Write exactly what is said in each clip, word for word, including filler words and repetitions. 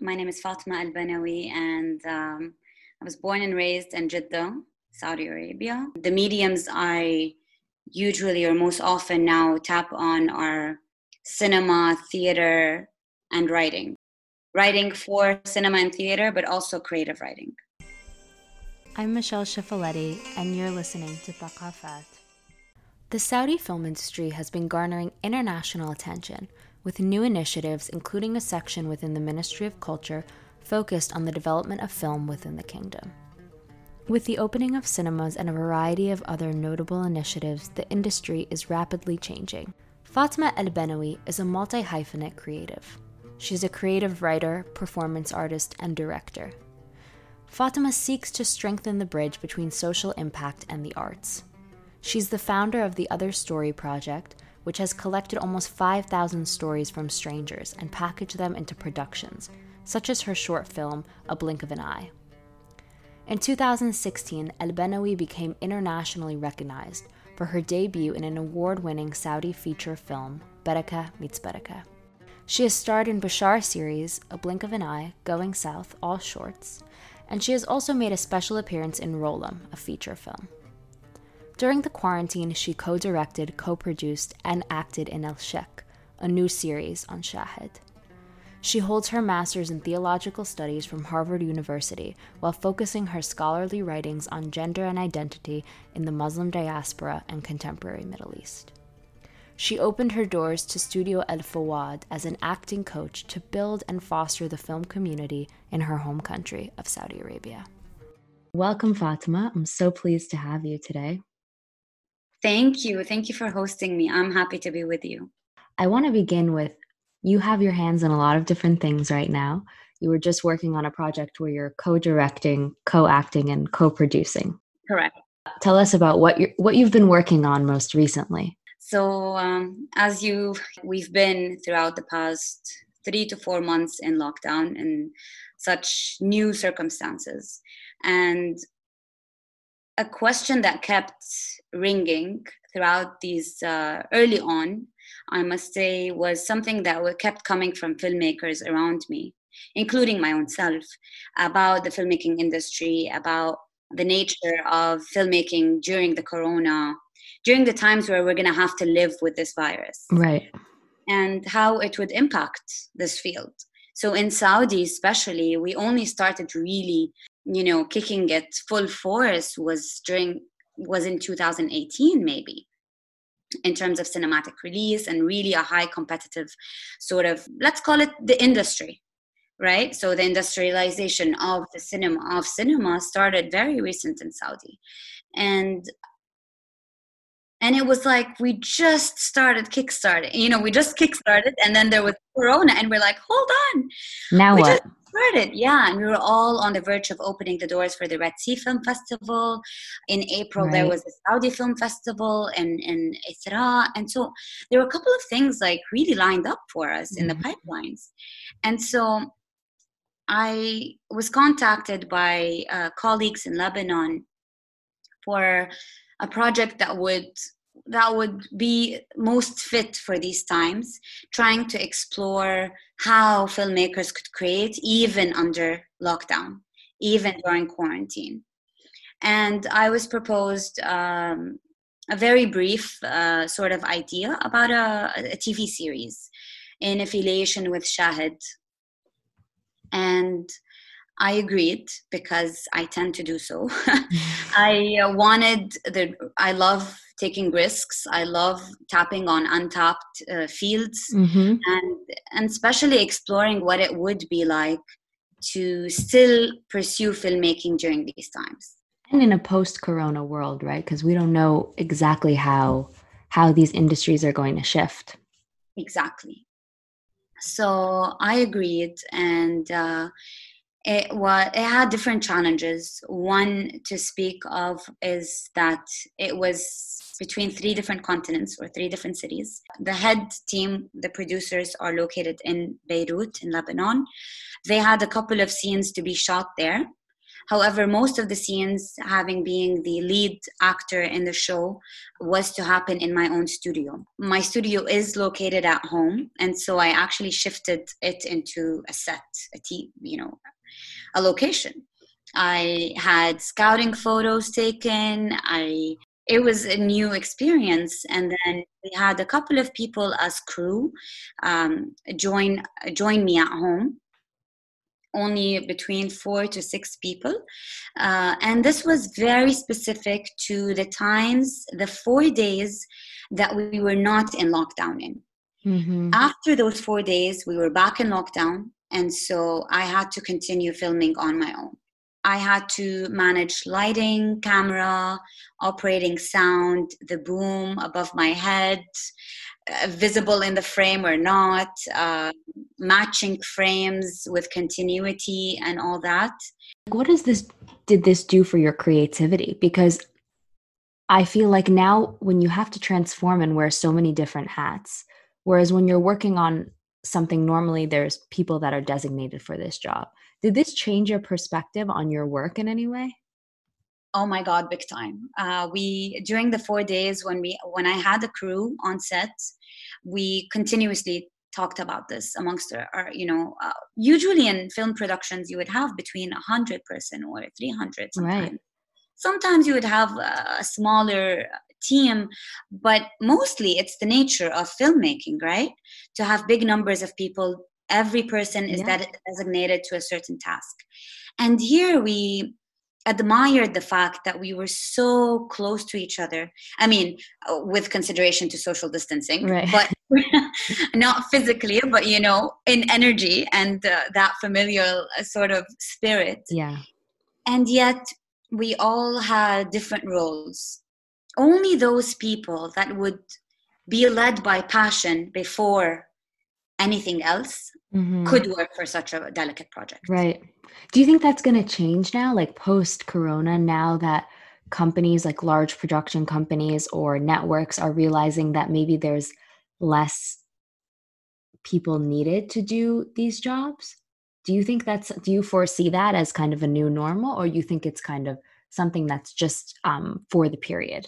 My name is Fatima Al-Banawi, and um, I was born and raised in Jeddah, Saudi Arabia. The mediums I usually or most often now tap on are cinema, theater, and writing. Writing for cinema and theater, but also creative writing. I'm Michelle Shifaletti, and you're listening to Thaqafat. The Saudi film industry has been garnering international attention, with new initiatives including a section within the Ministry of Culture focused on the development of film within the kingdom. With the opening of cinemas and a variety of other notable initiatives, the industry is rapidly changing. Fatima Al-Banawi is a multi-hyphenate creative. She's a creative writer, performance artist, and director. Fatima seeks to strengthen the bridge between social impact and the arts. She's the founder of the Other Story Project, which has collected almost five thousand stories from strangers and packaged them into productions, such as her short film, A Blink of an Eye. In two thousand sixteen, Al-Banawi became internationally recognized for her debut in an award-winning Saudi feature film, Baraka Meets Baraka. She has starred in Bashar series, A Blink of an Eye, Going South, all shorts, and she has also made a special appearance in Rolam, a feature film. During the quarantine, she co-directed, co-produced, and acted in El Sheikh, a new series on Shahid. She holds her master's in theological studies from Harvard University while focusing her scholarly writings on gender and identity in the Muslim diaspora and contemporary Middle East. She opened her doors to Studio El Fawad as an acting coach to build and foster the film community in her home country of Saudi Arabia. Welcome, Fatima. I'm so pleased to have you today. Thank you. Thank you for hosting me. I'm happy to be with you. I want to begin with, you have your hands in a lot of different things right now. You were just working on a project where you're co-directing, co-acting, and co-producing. Correct. Tell us about what you're, what you've been working on most recently. So um, as you, we've been throughout the past three to four months in lockdown in such new circumstances. And a question that kept ringing throughout these uh, early on, I must say, was something that kept coming from filmmakers around me, including my own self, about the filmmaking industry, about the nature of filmmaking during the corona, during the times where we're going to have to live with this virus. Right. And how it would impact this field. So in Saudi especially, we only started really, you know, kicking it full force was during, was in two thousand eighteen maybe, in terms of cinematic release and really a high competitive sort of, let's call it the industry, right? So the industrialization of the cinema, of cinema started very recent in Saudi. And And it was like, we just started kickstarting, you know, we just kickstarted and then there was Corona and we're like, hold on. Now we what? Just started. Yeah. And we were all on the verge of opening the doors for the Red Sea Film Festival. In April, right. There was the Saudi Film Festival and, and Isra. And so there were a couple of things like really lined up for us mm-hmm. in the pipelines. And so I was contacted by uh, colleagues in Lebanon for a project that would that would be most fit for these times, trying to explore how filmmakers could create even under lockdown, even during quarantine. And I was proposed um, a very brief uh, sort of idea about a, a T V series in affiliation with Shahid. And I agreed because I tend to do so. I uh, wanted the, I love taking risks. I love tapping on untapped uh, fields mm-hmm. and, and especially exploring what it would be like to still pursue filmmaking during these times. And in a post-corona world, right? Because we don't know exactly how, how these industries are going to shift. Exactly. So I agreed, and uh, It was. It had different challenges. One to speak of is that it was between three different continents or three different cities. The head team, the producers, are located in Beirut, in Lebanon. They had a couple of scenes to be shot there. However, most of the scenes, having being the lead actor in the show, was to happen in my own studio. My studio is located at home, and so I actually shifted it into a set, a t- you know, a location. I had scouting photos taken. I It was a new experience, and then we had a couple of people as crew um, join join me at home, only between four to six people. Uh, and this was very specific to the times, the four days that we were not in lockdown in. Mm-hmm. After those four days, we were back in lockdown. And so I had to continue filming on my own. I had to manage lighting, camera, operating sound, the boom above my head, uh, visible in the frame or not, uh, matching frames with continuity and all that. What does this, did this do for your creativity? Because I feel like now when you have to transform and wear so many different hats, whereas when you're working on something, normally there's people that are designated for this job. Did this change your perspective on your work in any way? Oh my God, big time. Uh, we during the four days when we when I had a crew on set, we continuously talked about this amongst our, our you know, uh, usually in film productions you would have between a hundred person or three hundred sometimes. Right. Sometimes you would have a, a smaller team, but mostly it's the nature of filmmaking, right? To have big numbers of people, every person is Yeah. that designated to a certain task. And here we admired the fact that we were so close to each other. I mean, uh, with consideration to social distancing, Right. but not physically, but, you know, in energy and uh, that familial uh, sort of spirit. Yeah. And yet we all had different roles. Only those people that would be led by passion before anything else Mm-hmm. could work for such a delicate project. Right. Do you think that's going to change now, like post-corona, now that companies like large production companies or networks are realizing that maybe there's less people needed to do these jobs? Do you think that's, do you foresee that as kind of a new normal, or you think it's kind of something that's just um, for the period?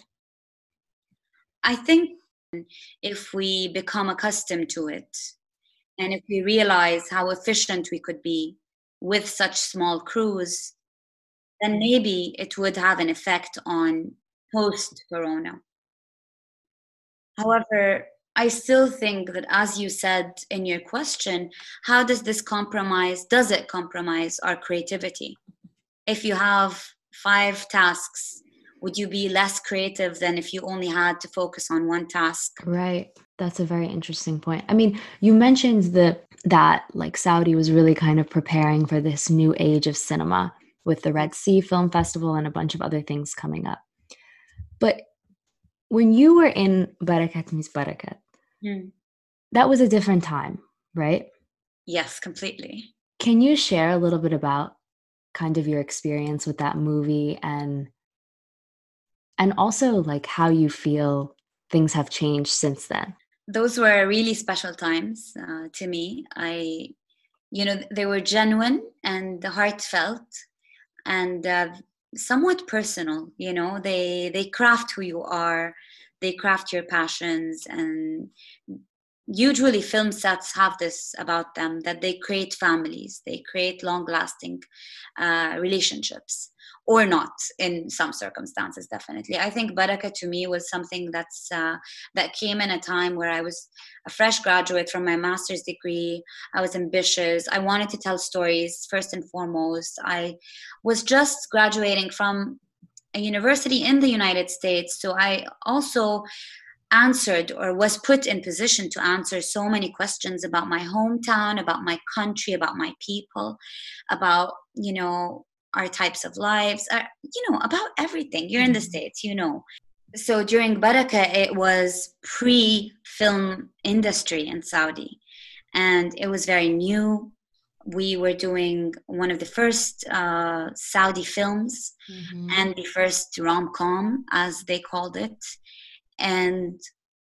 I think if we become accustomed to it, and if we realize how efficient we could be with such small crews, then maybe it would have an effect on post-corona. However, I still think that, as you said in your question, how does this compromise, does it compromise our creativity? If you have five tasks, would you be less creative than if you only had to focus on one task? Right. That's a very interesting point. I mean, you mentioned the that like Saudi was really kind of preparing for this new age of cinema with the Red Sea Film Festival and a bunch of other things coming up. But when you were in Barakat Meets Barakat, Hmm. that was a different time, right? Yes, completely. Can you share a little bit about kind of your experience with that movie, and and also like how you feel things have changed since then? Those were really special times uh, to me. I, you know, they were genuine and heartfelt and uh, somewhat personal. You know, they they craft who you are, they craft your passions, and usually film sets have this about them, that they create families, they create long-lasting uh, relationships, or not in some circumstances. Definitely, I think Baraka to me was something that's uh, that came in a time where I was a fresh graduate from my master's degree. I was ambitious, I wanted to tell stories first and foremost. I was just graduating from a university in the United States, so I also answered or was put in position to answer so many questions about my hometown, about my country, about my people, about, you know, our types of lives, uh, you know, about everything. You're in the States, you know. So during Baraka, it was pre-film industry in Saudi, and it was very new. We were doing one of the first uh, Saudi films, Mm-hmm. and the first rom-com, as they called it. And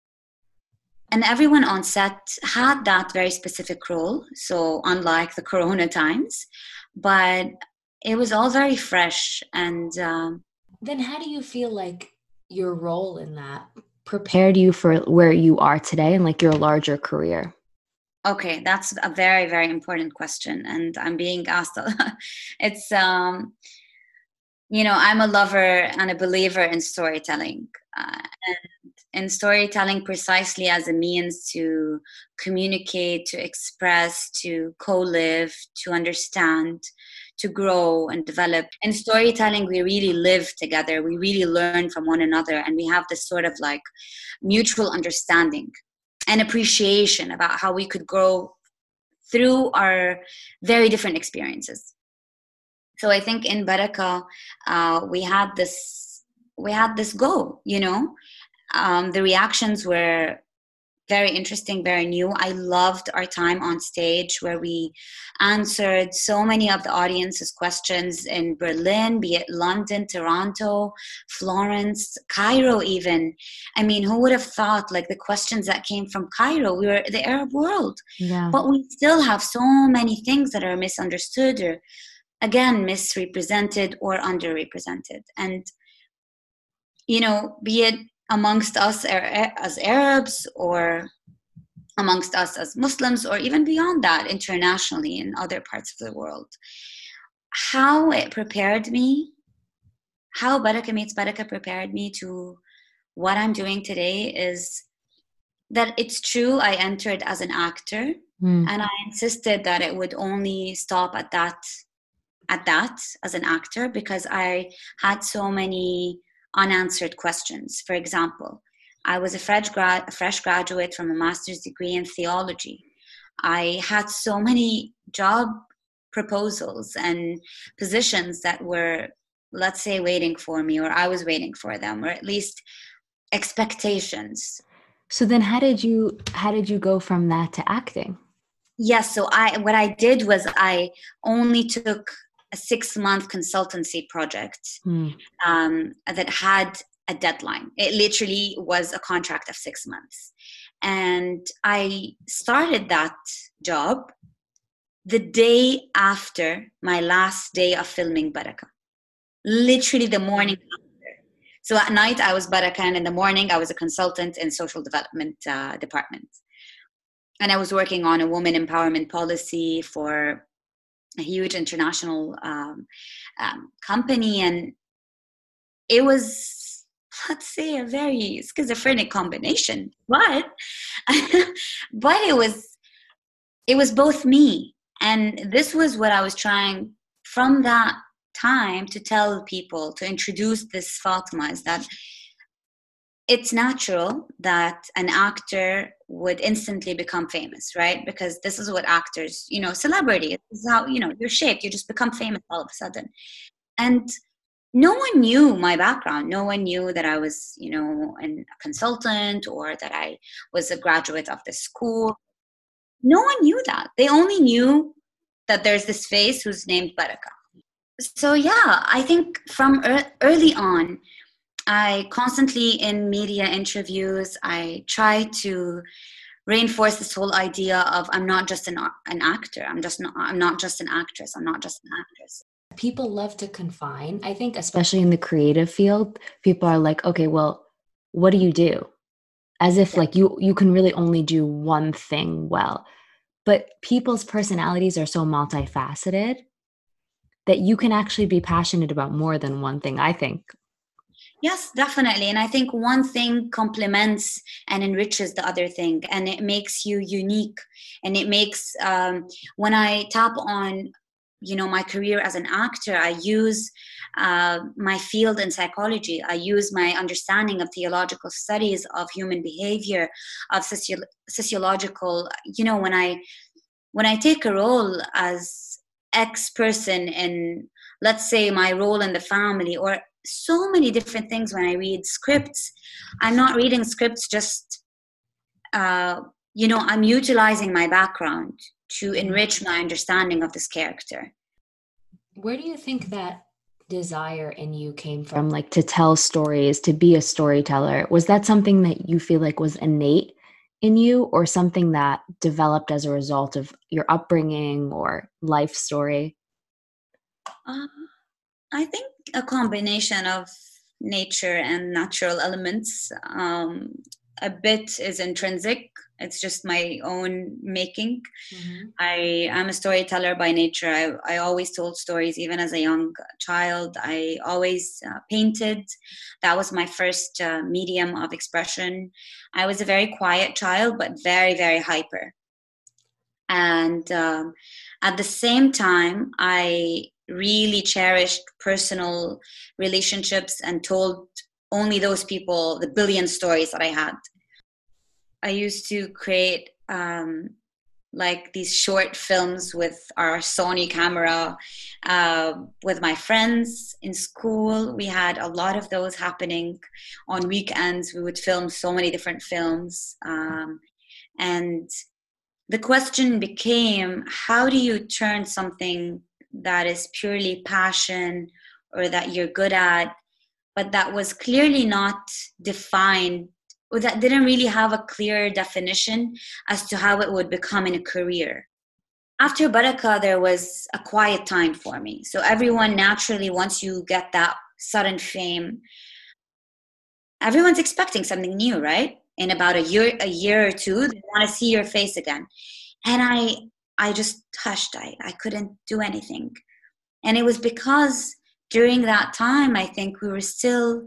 and everyone on set had that very specific role, so unlike the corona times. But it was all very fresh. And um, then how do you feel like your role in that prepared you for where you are today and like your larger career? Okay, that's a very, very important question. And I'm being asked, it's, um, you know, I'm a lover and a believer in storytelling. Uh, and in storytelling precisely as a means to communicate, to express, to co-live, to understand, to grow and develop. In storytelling, we really live together. We really learn from one another. And we have this sort of like mutual understanding and appreciation about how we could grow through our very different experiences. So I think in Barakah, uh, we had this, we had this goal, you know, um, the reactions were very interesting, very new. I loved our time on stage where we answered so many of the audience's questions in Berlin, be it London, Toronto, Florence, Cairo even. I mean, who would have thought like the questions that came from Cairo, we were the Arab world. Yeah. But we still have so many things that are misunderstood or again, misrepresented or underrepresented. And, you know, be it amongst us as Arabs or amongst us as Muslims or even beyond that internationally in other parts of the world. How it prepared me, how Barakah Meets Barakah prepared me to what I'm doing today is that it's true I entered as an actor mm. and I insisted that it would only stop at that, at that as an actor because I had so many unanswered questions. For example, I was a fresh, grad, a fresh graduate from a master's degree in theology. I had so many job proposals and positions that were, let's say, waiting for me, or I was waiting for them, or at least expectations. So then how did you, how did you go from that to acting? Yes, so I, what I did was I only took a six-month consultancy project mm. um, that had a deadline. It literally was a contract of six months. And I started that job the day after my last day of filming Barakah. Literally the morning after. So at night I was Barakah, and in the morning I was a consultant in social development uh, department. And I was working on a woman empowerment policy for a huge international um, um, company. And it was, let's say, a very schizophrenic combination, but, but it was, it was both me. And this was what I was trying from that time to tell people, to introduce this Fatima, is that it's natural that an actor would instantly become famous, right? Because this is what actors, you know, celebrity, this is how, you know, you're shaped, you just become famous all of a sudden. And no one knew my background. No one knew that I was, you know, a consultant or that I was a graduate of the school. No one knew that. They only knew that there's this face who's named Barakah. So yeah, I think from early on, I constantly in media interviews, I try to reinforce this whole idea of I'm not just an an actor. I'm just not. I'm not just an actress. I'm not just an actress. People love to confine. I think, especially in the creative field, people are like, okay, well, what do you do? As if yeah. like you you can really only do one thing well. But people's personalities are so multifaceted that you can actually be passionate about more than one thing, I think. Yes, definitely. And I think one thing complements and enriches the other thing, and it makes you unique. And it makes, um, when I tap on, you know, my career as an actor, I use uh, my field in psychology. I use my understanding of theological studies, of human behavior, of socio- sociological, you know, when I, when I take a role as X person in, let's say, my role in the family, or so many different things. When I read scripts, I'm not reading scripts just, uh, you know, I'm utilizing my background to enrich my understanding of this character. Where do you think that desire in you came from, like to tell stories, to be a storyteller? Was that something that you feel like was innate in you, or something that developed as a result of your upbringing or life story? Um, I think a combination of nature and natural elements. Um, a bit is intrinsic. It's just my own making. Mm-hmm. I am a storyteller by nature. I, I always told stories, even as a young child. I always uh, painted. That was my first uh, medium of expression. I was a very quiet child, but very, very hyper. And um, at the same time, I really cherished personal relationships and told only those people the billion stories that I had. I used to create um, like these short films with our Sony camera uh, with my friends in school. We had a lot of those happening on weekends. We would film so many different films. Um, and the question became, how do you turn something that is purely passion or that you're good at, but that was clearly not defined, or that didn't really have a clear definition as to how it would become in a career. After Baraka, there was a quiet time for me. So everyone naturally, once you get that sudden fame, everyone's expecting something new, right? In about a year, a year or two, they want to see your face again. And I, I just hushed. I, I couldn't do anything. And it was because during that time, I think we were still,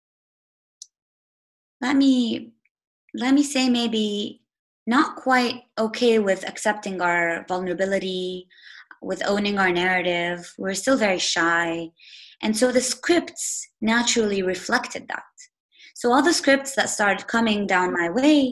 let me, let me say maybe not quite okay with accepting our vulnerability, with owning our narrative. We were still very shy. And so the scripts naturally reflected that. So all the scripts that started coming down my way,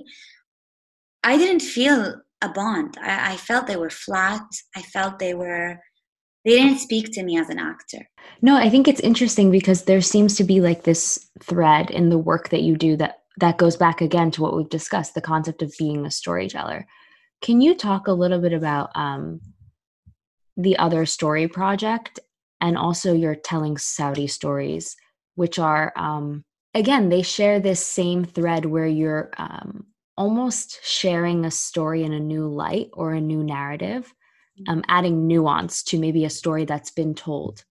I didn't feel a bond. I, I felt they were flat. I felt they were, they didn't speak to me as an actor. No, I think it's interesting because there seems to be like this thread in the work that you do that that goes back again to what we've discussed, the concept of being a storyteller. Can you talk a little bit about um, the Other Story project and also your Telling Saudi Stories, which are, um, again, they share this same thread where you're um, almost sharing a story in a new light or a new narrative, um, adding nuance to maybe a story that's been told.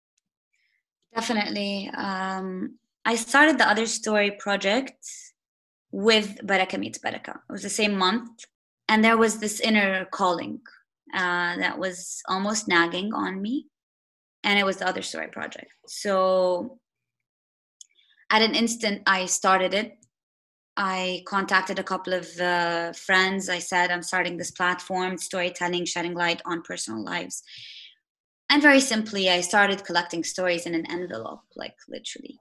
Definitely. Um, I started the Other Story project with Baraka Meets Baraka. It was the same month. And there was this inner calling uh, that was almost nagging on me. And it was the Other Story project. So at an instant, I started it. I contacted a couple of uh, friends. I said, I'm starting this platform, storytelling, shedding light on personal lives. And very simply, I started collecting stories in an envelope, like literally.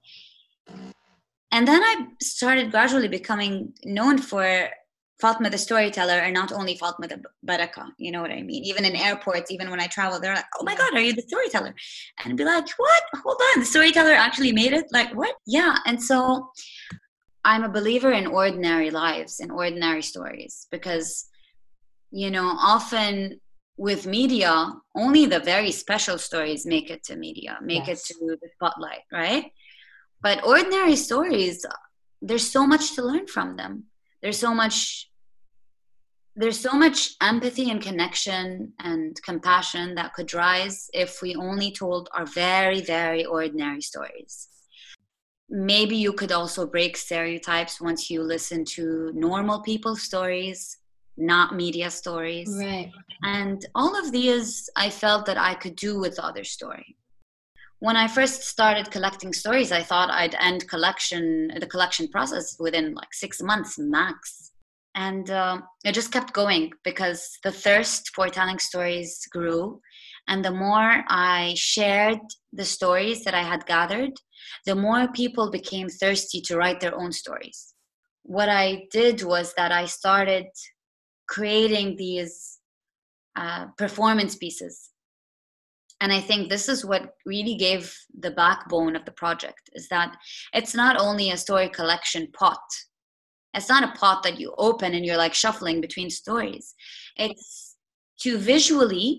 And then I started gradually becoming known for Fatma the storyteller, and not only Fatma the Baraka, you know what I mean? Even in airports, even when I travel, they're like, oh my God, are you the storyteller? And I'd be like, what? Hold on, the storyteller actually made it? Like, what? Yeah, and so I'm a believer in ordinary lives and ordinary stories because, you know, often with media, only the very special stories make it to media, make yes. it to the spotlight, right? But ordinary stories, there's so much to learn from them. There's so much, there's so much empathy and connection and compassion that could rise if we only told our very, very ordinary stories. Maybe you could also break stereotypes once you listen to normal people's stories, not media stories. Right. And all of these, I felt that I could do with the Other Story. When I first started collecting stories, I thought I'd end collection, the collection process within like six months max. And uh, it just kept going because the thirst for telling stories grew. And the more I shared the stories that I had gathered, the more people became thirsty to write their own stories. What I did was that I started creating these uh, performance pieces. And I think this is what really gave the backbone of the project, is that it's not only a story collection pot. It's not a pot that you open and you're like shuffling between stories. It's to visually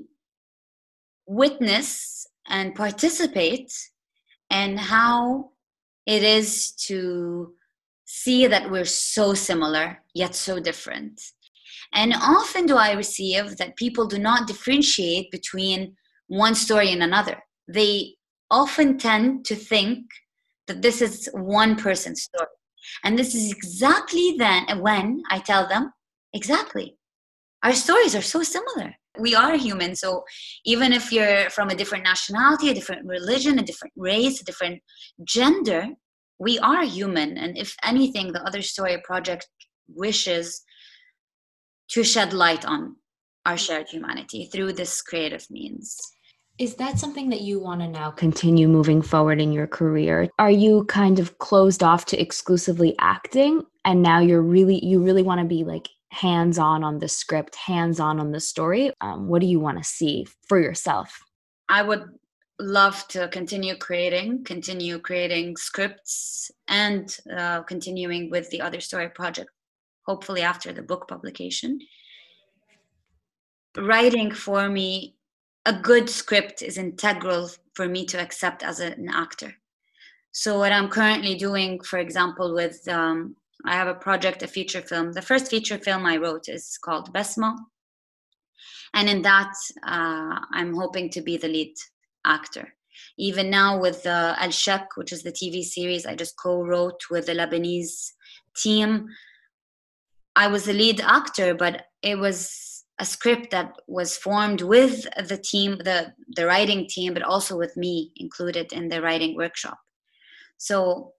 witness and participate in how it is to see that we're so similar, yet so different. And often do I receive that people do not differentiate between one story and another. they often tend to think that this is one person's story. And this is exactly then when I tell them, exactly, our stories are so similar. We are human. So even if you're from a different nationality, a different religion, a different race, a different gender, we are human. And if anything, the Other Story project wishes to shed light on our shared humanity through this creative means. Is that something that you want to now continue moving forward in your career? Are you kind of closed off to exclusively acting, and now you're really, you really want to be like hands-on on the script, hands-on on the story? Um, what do you want to see for yourself? I would love to continue creating, continue creating scripts, and uh, continuing with the Other Story project, hopefully after the book publication. Writing for me, a good script is integral for me to accept as a, an actor. So what I'm currently doing, for example, with, um, I have a project, a feature film. The first feature film I wrote is called Besma. And in that, uh, I'm hoping to be the lead actor. Even now with uh, Al Shak, which is the T V series I just co-wrote with the Lebanese team, I was the lead actor, but it was a script that was formed with the team, the, the writing team, but also with me included in the writing workshop. So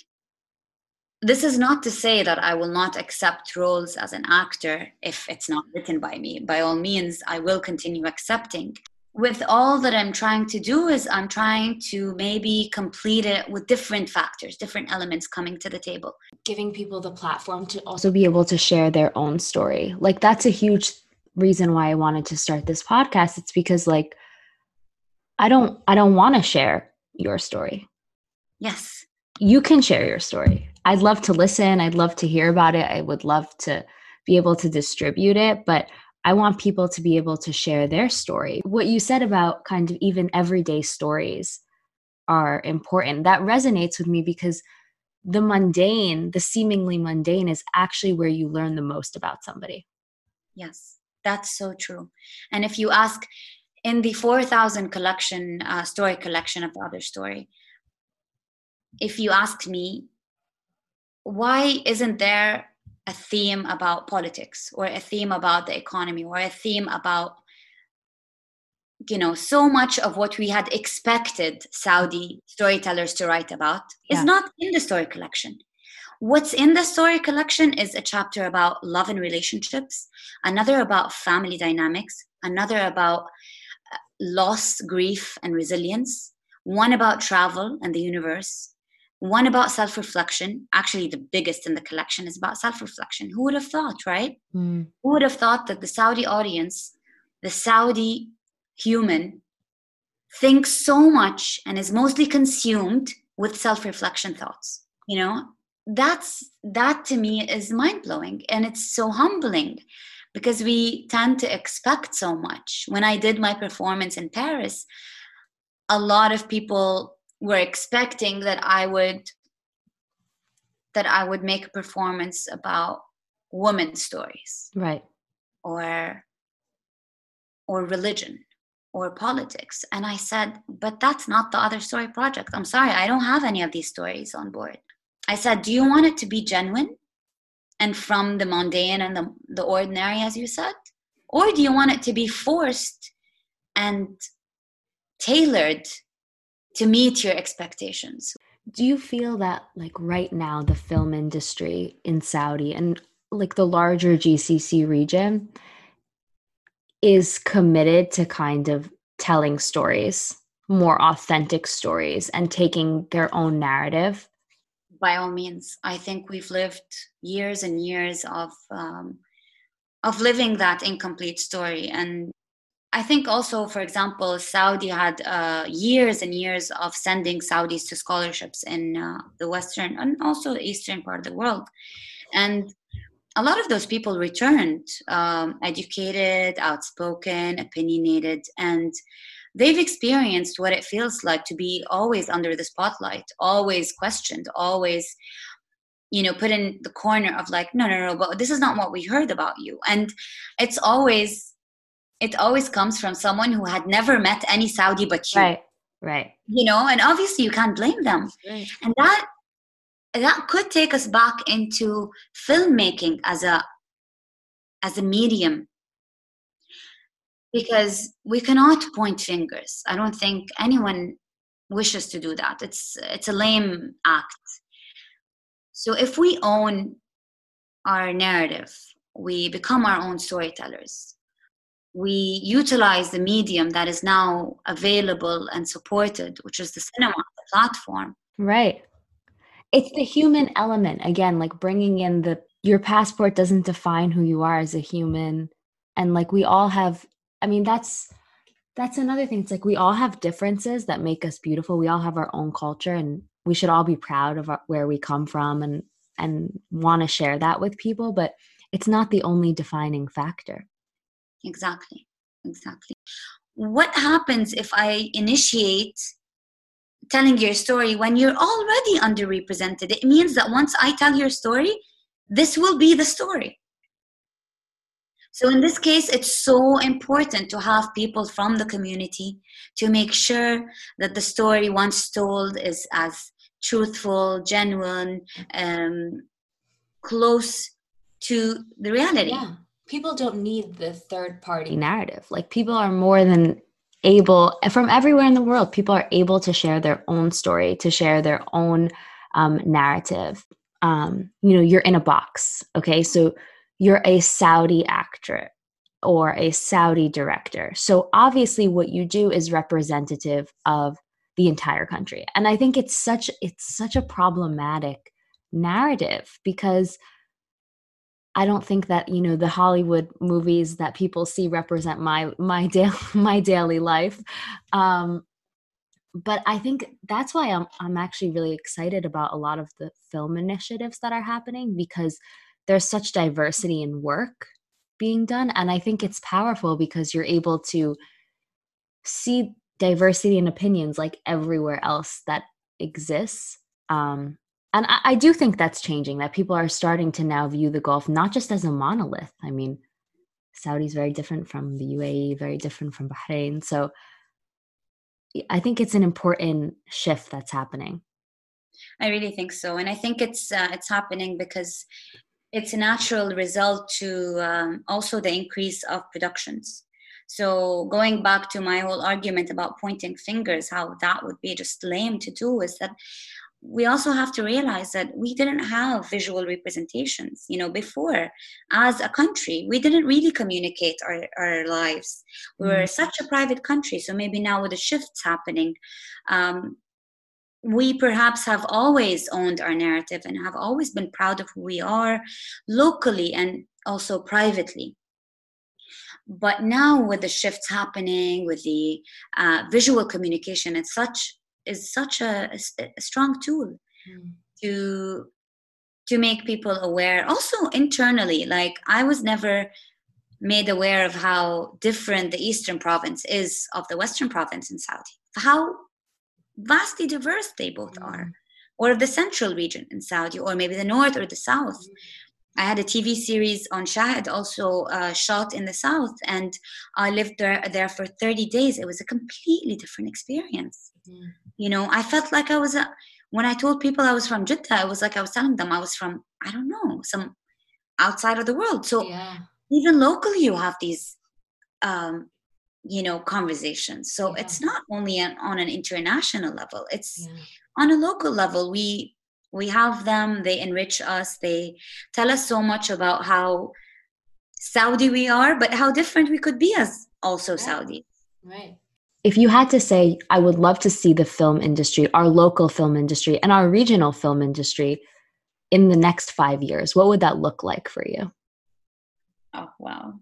this is not to say that I will not accept roles as an actor if it's not written by me. By all means, I will continue accepting. With all that I'm trying to do is I'm trying to maybe complete it with different factors, different elements coming to the table. Giving people the platform to also be able to share their own story. Like, that's a huge reason why I wanted to start this podcast. It's because like, I don't, I don't want to share your story. Yes. You can share your story. I'd love to listen. I'd love to hear about it. I would love to be able to distribute it, but I want people to be able to share their story. What you said about kind of even everyday stories are important. That resonates with me because the mundane, the seemingly mundane is actually where you learn the most about somebody. Yes, that's so true. And if you ask in the four thousand collection, uh, story collection of the Other Story, if you ask me, why isn't there a theme about politics or a theme about the economy or a theme about, you know, so much of what we had expected Saudi storytellers to write about yeah. is not in the story collection. What's in the story collection is a chapter about love and relationships, another about family dynamics, another about loss, grief, and resilience, one about travel and the universe, one about self-reflection. Actually, the biggest in the collection is about self-reflection. Who would have thought, right? Mm. Who would have thought that the Saudi audience, the Saudi human, thinks so much and is mostly consumed with self-reflection thoughts? You know, that's that to me is mind-blowing, and it's so humbling because we tend to expect so much. When I did my performance in Paris, a lot of people were expecting that I would that I would make a performance about women's stories, right, or or religion or politics. And I said, but that's not the Other Story project. I'm sorry, I don't have any of these stories on board. I said, do you want it to be genuine and from the mundane and the, the ordinary, as you said? Or do you want it to be forced and tailored to meet your expectations? Do you feel that like right now the film industry in Saudi and like the larger G C C region is committed to kind of telling stories, more authentic stories, and taking their own narrative? By all means. I think we've lived years and years of um, of living that incomplete story. And I think also, for example, Saudi had uh, years and years of sending Saudis to scholarships in uh, the Western and also the Eastern part of the world. And a lot of those people returned um, educated, outspoken, opinionated, and they've experienced what it feels like to be always under the spotlight, always questioned, always, you know, put in the corner of like, no, no, no, but this is not what we heard about you. And it's always, it always comes from someone who had never met any Saudi but you. Right, Right. You know, and obviously you can't blame them. Right. And that that could take us back into filmmaking as a as a medium, because we cannot point fingers. I don't think anyone wishes to do that. It's it's a lame act. So if we own our narrative, we become our own storytellers. We utilize the medium that is now available and supported, which is the cinema, the platform. Right. It's the human element, again, like bringing in the, your passport doesn't define who you are as a human. And like, we all have, I mean, that's, that's another thing. It's like, we all have differences that make us beautiful. We all have our own culture, and we should all be proud of our, where we come from, and, and want to share that with people, but it's not the only defining factor. Exactly. Exactly. What happens if I initiate telling your story when you're already underrepresented? It means that once I tell your story, this will be the story. So in this case, it's so important to have people from the community to make sure that the story once told is as truthful, genuine, um, close to the reality. Yeah. People don't need the third party narrative. Like, people are more than able, from everywhere in the world, people are able to share their own story, to share their own um, narrative. Um, you know, you're in a box. Okay. So you're a Saudi actor or a Saudi director. So obviously what you do is representative of the entire country. And I think it's such, it's such a problematic narrative, because I don't think that, you know, the Hollywood movies that people see represent my, my daily, my daily life. Um, but I think that's why I'm, I'm actually really excited about a lot of the film initiatives that are happening, because there's such diversity in work being done. And I think it's powerful because you're able to see diversity in opinions like everywhere else that exists. Um, and I, I do think that's changing, that people are starting to now view the Gulf not just as a monolith. I mean, Saudi is very different from the U A E, very different from Bahrain. So I think it's an important shift that's happening. I really think so. And I think it's uh, it's happening because it's a natural result to um, also the increase of productions. So going back to my whole argument about pointing fingers, how that would be just lame to do, is that we also have to realize that we didn't have visual representations, you know, before. As a country, we didn't really communicate our, our lives. We were mm. such a private country. So maybe now with the shifts happening, um, we perhaps have always owned our narrative and have always been proud of who we are locally and also privately. But now with the shifts happening, with the uh, visual communication, it's such is such a, a, a strong tool mm. to to make people aware. Also internally, like I was never made aware of how different the Eastern province is of the Western province in Saudi. How vastly diverse they both mm. are, or of the central region in Saudi, or maybe the north or the south. Mm. I had a T V series on Shahid also uh, shot in the south, and I lived there there for thirty days. It was a completely different experience. Mm. You know, I felt like I was a, when I told people I was from Jeddah, it was like I was telling them I was from, I don't know, some outside of the world. So yeah. Even locally you have these um, you know, conversations. So yeah. It's not only an, on an international level, it's yeah. on a local level. We we have them, they enrich us, they tell us so much about how Saudi we are, but how different we could be as also right. Saudi. Right. If you had to say, I would love to see the film industry, our local film industry and our regional film industry in the next five years, what would that look like for you? Oh, wow.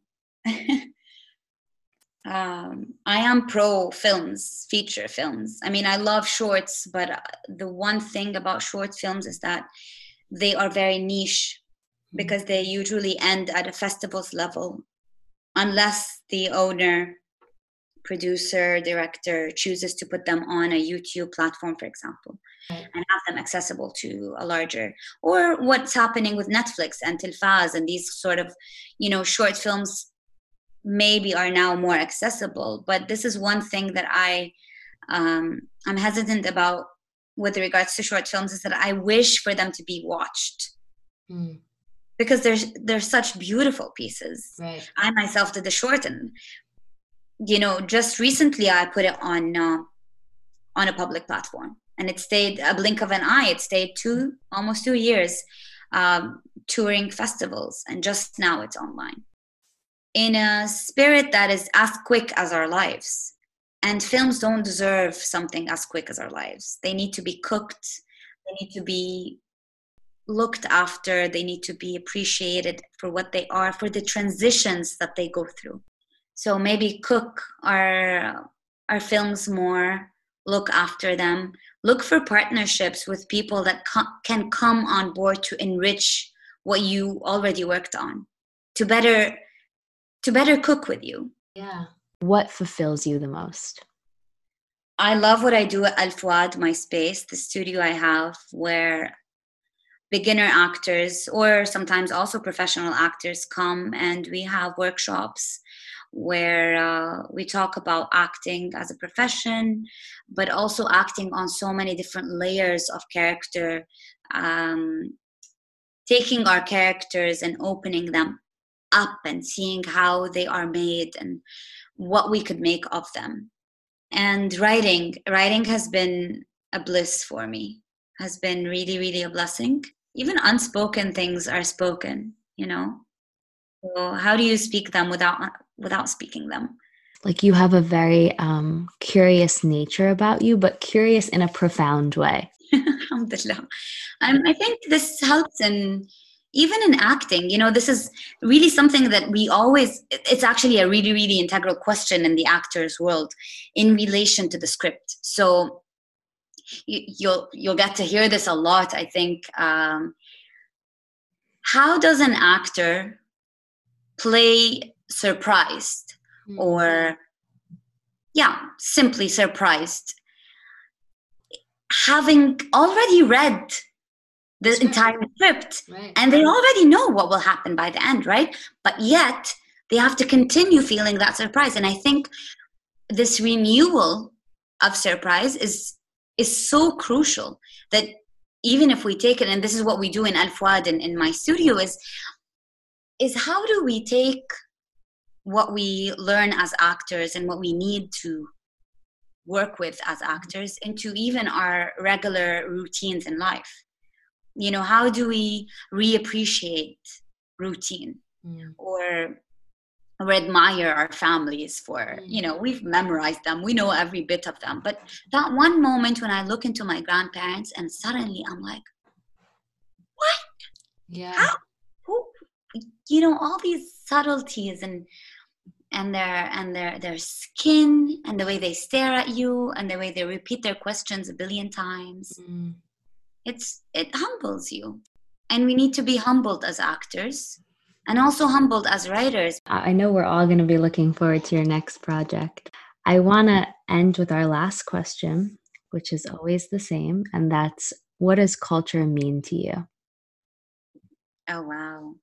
Um, I am pro films, feature films. I mean, I love shorts, but the one thing about short films is that they are very niche because they usually end at a festival's level, unless the owner, producer, director chooses to put them on a YouTube platform, for example, right. and have them accessible to a larger, or what's happening with Netflix and Tilfaz and these sort of, you know, short films maybe are now more accessible. But this is one thing that I um, I'm hesitant about with regards to short films is that I wish for them to be watched. Mm. Because there's there's such beautiful pieces. Right. I myself did the short, and you know, just recently I put it on uh, on a public platform, and it stayed a blink of an eye. It stayed two almost two years um, touring festivals, and just now it's online. In a spirit that is as quick as our lives, and films don't deserve something as quick as our lives. They need to be cooked. They need to be looked after. They need to be appreciated for what they are, for the transitions that they go through. So maybe cook our our films more, look after them, look for partnerships with people that co- can come on board to enrich what you already worked on, to better to better cook with you. Yeah. What fulfills you the most? I love what I do at Al Fouad, my space, the studio I have, where beginner actors or sometimes also professional actors come, and we have workshops where uh, we talk about acting as a profession, but also acting on so many different layers of character, um, taking our characters and opening them up and seeing how they are made and what we could make of them. And writing, writing has been a bliss for me, has been really, really a blessing. Even unspoken things are spoken, you know? So how do you speak them without without speaking them? Like, you have a very um, curious nature about you, but curious in a profound way. Alhamdulillah. Um, I think this helps in even in acting. You know, this is really something that we always, it's actually a really, really integral question in the actor's world in relation to the script. So you, you'll you'll get to hear this a lot, I think. Um, how does an actor play surprised mm-hmm. or yeah simply surprised, having already read the That's entire right. script right. and they already know what will happen by the end, right? But yet they have to continue feeling that surprise. And I think this renewal of surprise is is so crucial, that even if we take it, and this is what we do in Al Fouad and in my studio, is is how do we take what we learn as actors and what we need to work with as actors into even our regular routines in life? You know, how do we reappreciate routine mm. or or admire our families for, mm. you know, we've memorized them, we know every bit of them, but that one moment when I look into my grandparents and suddenly I'm like, what? Yeah. How? Who? You know, all these subtleties and and their and their their skin and the way they stare at you and the way they repeat their questions a billion times. Mm. It's it humbles you, and we need to be humbled as actors and also humbled as writers. I know we're all going to be looking forward to your next project. I want to end with our last question, which is always the same, and that's, what does culture mean to you? Oh, wow.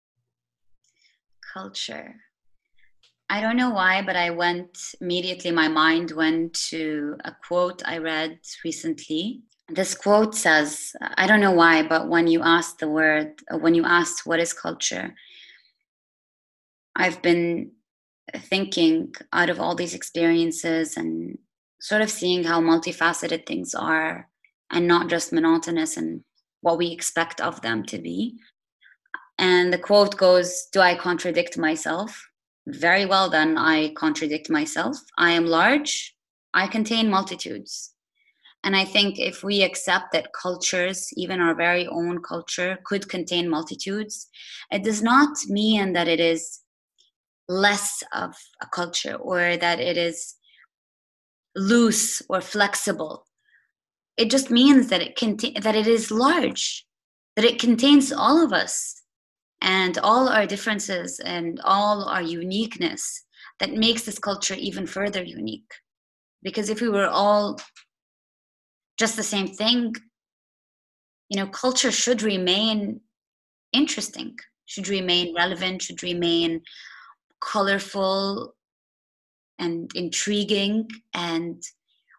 Culture. I don't know why, but I went immediately, my mind went to a quote I read recently. This quote says, I don't know why, but when you asked the word, when you asked what is culture, I've been thinking out of all these experiences and sort of seeing how multifaceted things are and not just monotonous and what we expect of them to be. And the quote goes, do I contradict myself? Very well, then I contradict myself. I am large. I contain multitudes. And I think if we accept that cultures, even our very own culture, could contain multitudes, it does not mean that it is less of a culture or that it is loose or flexible. It just means that it contain, that it is large, that it contains all of us and all our differences and all our uniqueness that makes this culture even further unique. Because if we were all just the same thing, you know, culture should remain interesting, should remain relevant, should remain colorful and intriguing and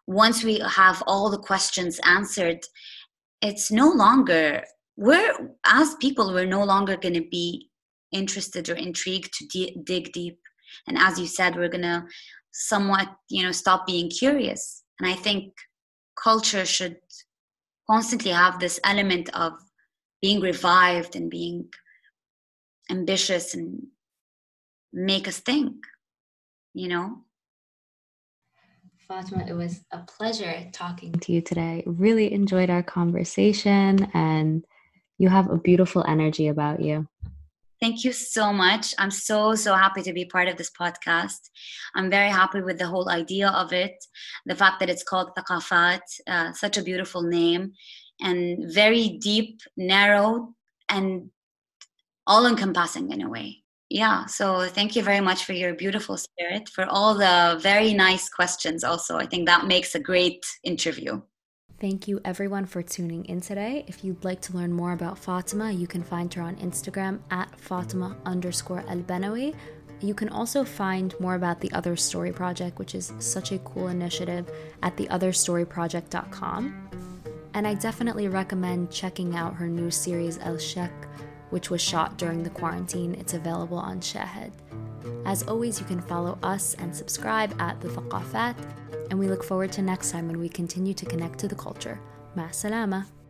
once we have all the questions answered, it's no longer, we're, as people, we're no longer going to be interested or intrigued to de- dig deep. And as you said, we're going to somewhat, you know, stop being curious. And I think culture should constantly have this element of being revived and being ambitious and make us think, you know. Fatima, it was a pleasure talking to you today. Really enjoyed our conversation, and you have a beautiful energy about you. Thank you so much. I'm so, so happy to be part of this podcast. I'm very happy with the whole idea of it. The fact that it's called Thaqafat, uh, such a beautiful name, and very deep, narrow, and all-encompassing in a way. Yeah, so thank you very much for your beautiful spirit, for all the very nice questions also. I think that makes a great interview. Thank you everyone for tuning in today. If you'd like to learn more about Fatima, you can find her on Instagram at Fatima underscore Al-Banawi. You can also find more about the Other Story Project, which is such a cool initiative, at the other story project dot com. And I definitely recommend checking out her new series El Shek, which was shot during the quarantine. It's available on Shahid. As always, you can follow us and subscribe at The Thaqafat, and we look forward to next time when we continue to connect to the culture. Ma salama.